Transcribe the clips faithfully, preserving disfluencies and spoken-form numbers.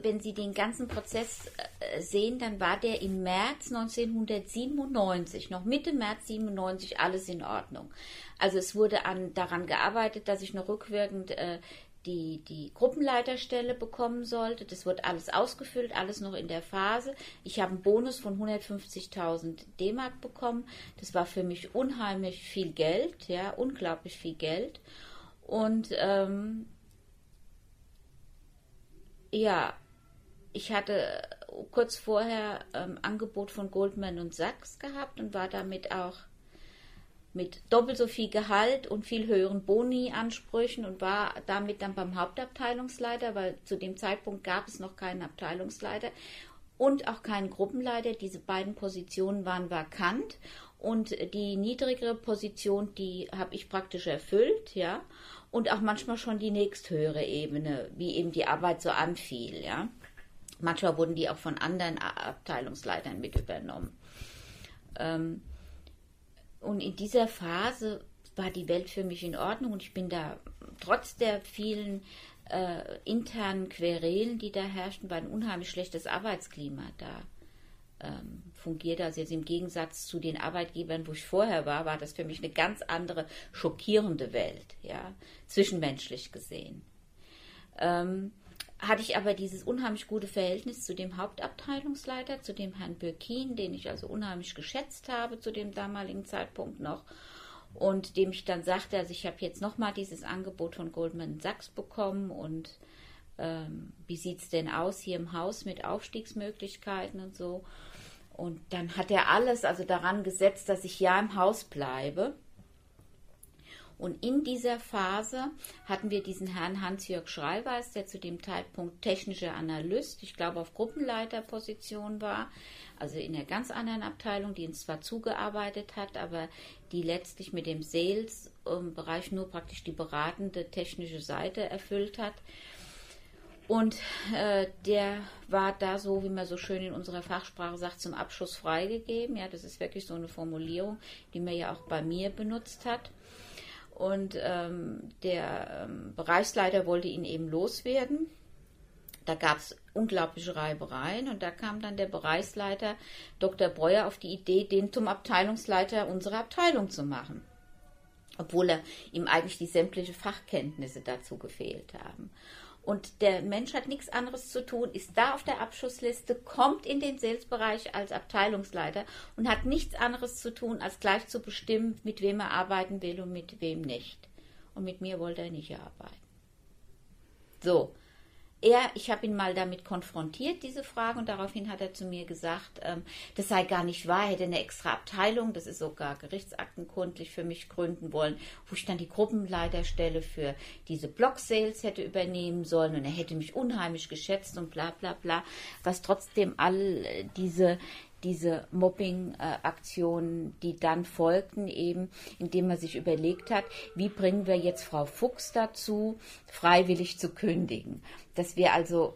Wenn Sie den ganzen Prozess äh, sehen, dann war der im März neunzehnhundertsiebenundneunzig, noch Mitte März siebenundneunzig, alles in Ordnung. Also es wurde an, daran gearbeitet, dass ich noch rückwirkend äh, die, die Gruppenleiterstelle bekommen sollte. Das wird alles ausgefüllt, alles noch in der Phase. Ich habe einen Bonus von hundertfünfzigtausend D-Mark bekommen. Das war für mich unheimlich viel Geld, ja, unglaublich viel Geld. Und ähm, ja, ich hatte kurz vorher ähm, Angebot von Goldman und Sachs gehabt und war damit auch mit doppelt so viel Gehalt und viel höheren Boni-Ansprüchen und war damit dann beim Hauptabteilungsleiter, weil zu dem Zeitpunkt gab es noch keinen Abteilungsleiter und auch keinen Gruppenleiter. Diese beiden Positionen waren vakant und die niedrigere Position, die habe ich praktisch erfüllt, ja, und auch manchmal schon die nächsthöhere Ebene, wie eben die Arbeit so anfiel, ja. Manchmal wurden die auch von anderen Abteilungsleitern mit übernommen. Ähm, und in dieser Phase war die Welt für mich in Ordnung und ich bin da, trotz der vielen äh, internen Querelen, die da herrschten, war ein unheimlich schlechtes Arbeitsklima da ähm, fungierte. Also jetzt im Gegensatz zu den Arbeitgebern, wo ich vorher war, war das für mich eine ganz andere, schockierende Welt, ja, zwischenmenschlich gesehen. Ähm, hatte ich aber dieses unheimlich gute Verhältnis zu dem Hauptabteilungsleiter, zu dem Herrn Bürkin, den ich also unheimlich geschätzt habe zu dem damaligen Zeitpunkt noch und dem ich dann sagte, also ich habe jetzt nochmal dieses Angebot von Goldman Sachs bekommen und ähm, wie sieht es denn aus hier im Haus mit Aufstiegsmöglichkeiten und so. Und dann hat er alles also daran gesetzt, dass ich ja im Haus bleibe. Und in dieser Phase hatten wir diesen Herrn Hans-Jörg Schreiweis, der zu dem Zeitpunkt technischer Analyst, ich glaube auf Gruppenleiterposition war, also in einer ganz anderen Abteilung, die uns zwar zugearbeitet hat, aber die letztlich mit dem Sales-Bereich nur praktisch die beratende technische Seite erfüllt hat. Und äh, der war da so, wie man so schön in unserer Fachsprache sagt, zum Abschuss freigegeben. Ja, das ist wirklich so eine Formulierung, die man ja auch bei mir benutzt hat. Und ähm, der ähm, Bereichsleiter wollte ihn eben loswerden. Da gab es unglaubliche Reibereien und da kam dann der Bereichsleiter Doktor Breuer auf die Idee, den zum Abteilungsleiter unserer Abteilung zu machen. Obwohl er ihm eigentlich die sämtliche Fachkenntnisse dazu gefehlt haben. Und der Mensch hat nichts anderes zu tun, ist da auf der Abschussliste, kommt in den Sales-Bereich als Abteilungsleiter und hat nichts anderes zu tun, als gleich zu bestimmen, mit wem er arbeiten will und mit wem nicht. Und mit mir wollte er nicht arbeiten. So, er, ich habe ihn mal damit konfrontiert, diese Frage, und daraufhin hat er zu mir gesagt, ähm, das sei gar nicht wahr, er hätte eine extra Abteilung, das ist sogar gerichtsaktenkundlich für mich gründen wollen, wo ich dann die Gruppenleiterstelle für diese Block-Sales hätte übernehmen sollen und er hätte mich unheimlich geschätzt und bla bla bla, was trotzdem all diese diese Mobbing-Aktionen, die dann folgten, eben, indem man sich überlegt hat, wie bringen wir jetzt Frau Fuchs dazu, freiwillig zu kündigen. Dass wir also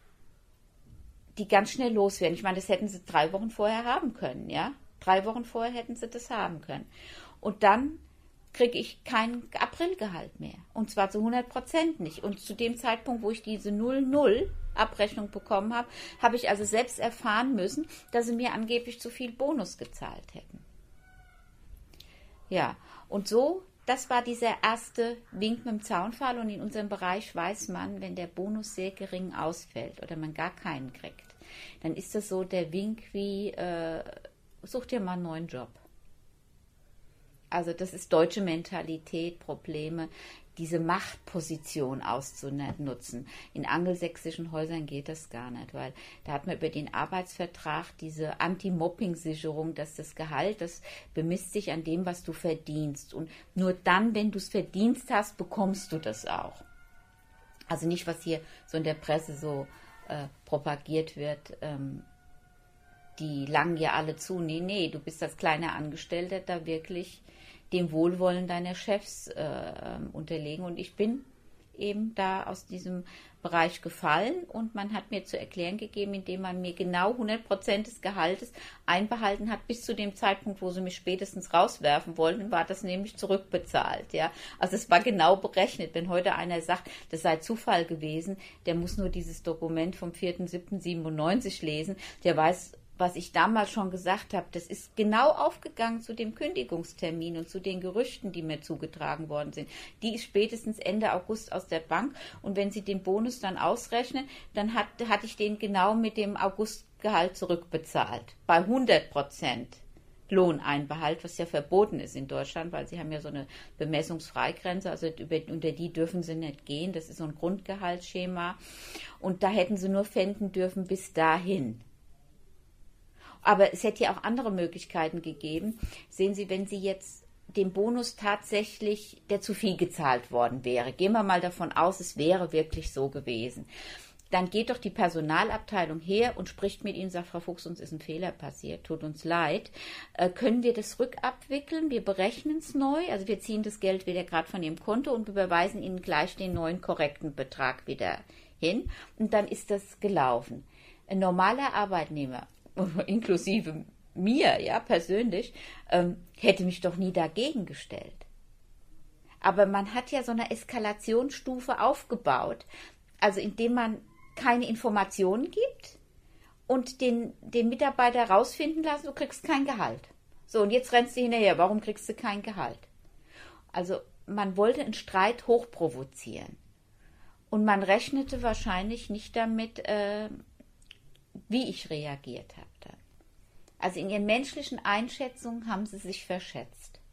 die ganz schnell loswerden. Ich meine, das hätten sie drei Wochen vorher haben können, ja? Drei Wochen vorher hätten sie das haben können. Und dann kriege ich kein Aprilgehalt mehr. Und zwar zu hundert Prozent nicht. Und zu dem Zeitpunkt, wo ich diese null null Abrechnung bekommen habe, habe ich also selbst erfahren müssen, dass sie mir angeblich zu viel Bonus gezahlt hätten. Ja, und so, das war dieser erste Wink mit dem Zaunpfahl. Und in unserem Bereich weiß man, wenn der Bonus sehr gering ausfällt oder man gar keinen kriegt, dann ist das so der Wink wie, äh, such dir mal einen neuen Job. Also das ist deutsche Mentalität, Probleme, diese Machtposition auszunutzen. In angelsächsischen Häusern geht das gar nicht, weil da hat man über den Arbeitsvertrag diese Anti-Mobbing-Sicherung, dass das Gehalt, das bemisst sich an dem, was du verdienst. Und nur dann, wenn du es verdient hast, bekommst du das auch. Also nicht, was hier so in der Presse so äh, propagiert wird, ähm, die langen ja alle zu. Nee, nee, du bist als kleiner Angestellter da wirklich dem Wohlwollen deiner Chefs äh, unterlegen. Und ich bin eben da aus diesem Bereich gefallen und man hat mir zu erklären gegeben, indem man mir genau hundert Prozent des Gehaltes einbehalten hat, bis zu dem Zeitpunkt, wo sie mich spätestens rauswerfen wollten, war das nämlich zurückbezahlt. Ja, also es war genau berechnet. Wenn heute einer sagt, das sei Zufall gewesen, der muss nur dieses Dokument vom vierten siebten siebenundneunzig lesen, der weiß, was ich damals schon gesagt habe, das ist genau aufgegangen zu dem Kündigungstermin und zu den Gerüchten, die mir zugetragen worden sind. Die ist spätestens Ende August aus der Bank und wenn Sie den Bonus dann ausrechnen, dann hat, hatte ich den genau mit dem Augustgehalt zurückbezahlt. Bei hundert Prozent Lohneinbehalt, was ja verboten ist in Deutschland, weil Sie haben ja so eine Bemessungsfreigrenze, also über, unter die dürfen Sie nicht gehen. Das ist so ein Grundgehaltsschema und da hätten Sie nur pfänden dürfen bis dahin. Aber es hätte ja auch andere Möglichkeiten gegeben. Sehen Sie, wenn Sie jetzt den Bonus tatsächlich, der zu viel gezahlt worden wäre, gehen wir mal davon aus, es wäre wirklich so gewesen, dann geht doch die Personalabteilung her und spricht mit Ihnen, sagt, Frau Fuchs, uns ist ein Fehler passiert, tut uns leid. Äh, können wir das rückabwickeln? Wir berechnen es neu, also wir ziehen das Geld wieder gerade von Ihrem Konto und überweisen Ihnen gleich den neuen korrekten Betrag wieder hin und dann ist das gelaufen. Ein normaler Arbeitnehmer, inklusive mir, ja, persönlich, ähm, hätte mich doch nie dagegen gestellt. Aber man hat ja so eine Eskalationsstufe aufgebaut, also indem man keine Informationen gibt und den, den Mitarbeiter rausfinden lassen, du kriegst kein Gehalt. So, und jetzt rennst du hinterher, warum kriegst du kein Gehalt? Also man wollte einen Streit hochprovozieren. Und man rechnete wahrscheinlich nicht damit, äh, wie ich reagiert habe dann. Also in ihren menschlichen Einschätzungen haben sie sich verschätzt.